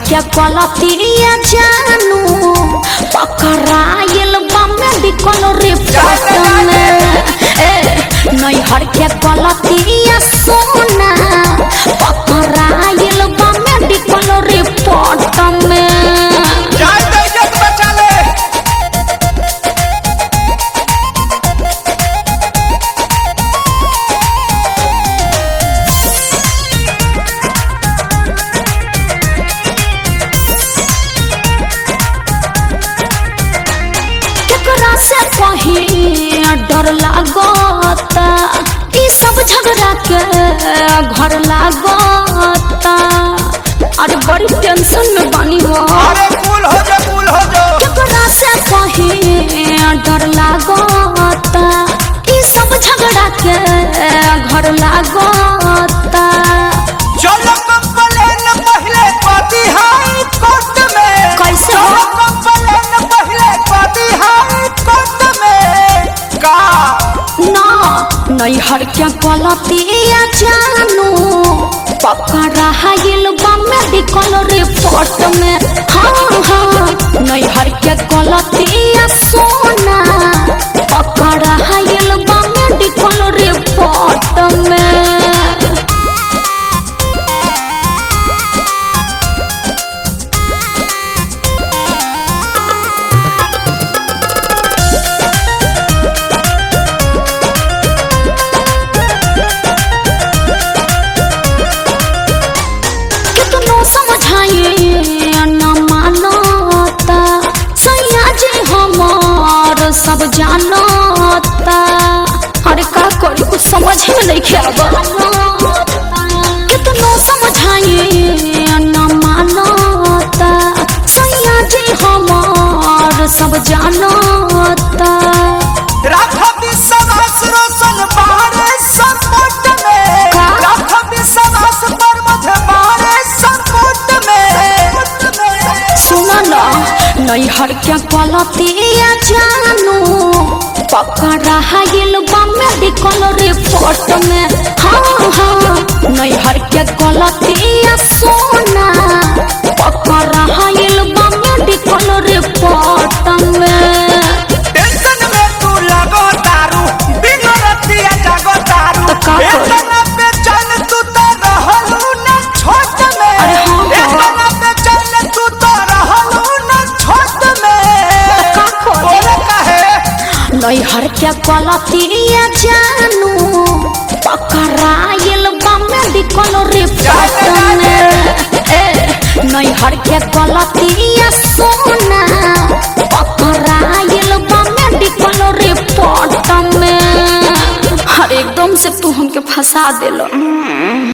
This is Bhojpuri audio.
के गलतिया जानू पकड़ाइल बा मेडिकल रिपोर्ट में नैहर के गलतिया सोना पकड़ाइल बा मेडिकल रिपोर्ट में डर लागता ई सब झगड़ा के घर लागता अरे बड़ी टेंशन में बनी हो अरे कूल हो जा केकरा से कहीं डर लागता ई सब झगड़ा के घर लागता चलो कंप्लेन पहले पाती हाई कोर्ट में कैसे चलो कंप्लेन पहले पाती हाई कोर्ट में का ना नैहर के गलतिया जानू पकड़ाइल बा मेडिकल रिपोर्ट में हाँ नैहर के गलतिया सोना पकड़ाइल बा मेडिकल रिपोर्ट में सब जानता अरे का करी कुछ समझ में नहीं आवा कितनो समझाइए न मानता सैया जी हमार सब जानता राखा विश्वास रोशन बारे सपोर्ट में राखा विश्वास पर मुझे बारे सपोर्ट में सुना ना नैहर के गलतिया जानू पकड़ाइल बा मेडिकल रिपोर्ट में हाँ नैहर के गलतिया सोना पकड़ाइल बा मेडिकल रिपोर्ट में टेंशन में तू लगो तारू दिन रातिया जागो तारू इतना बेचैन तू तो रहलू ना छोट में इतना बेचैन तू तो रहलू ना छोट में बोले काहे नैहर के गलतिया जानू पकड़ाइल बा मेडिकल रिपोर्ट में नैहर के गलतिया सोना पकड़ाइल बा मेडिकल रिपोर्ट में हर एकदम से तू हमके फंसा दिलो।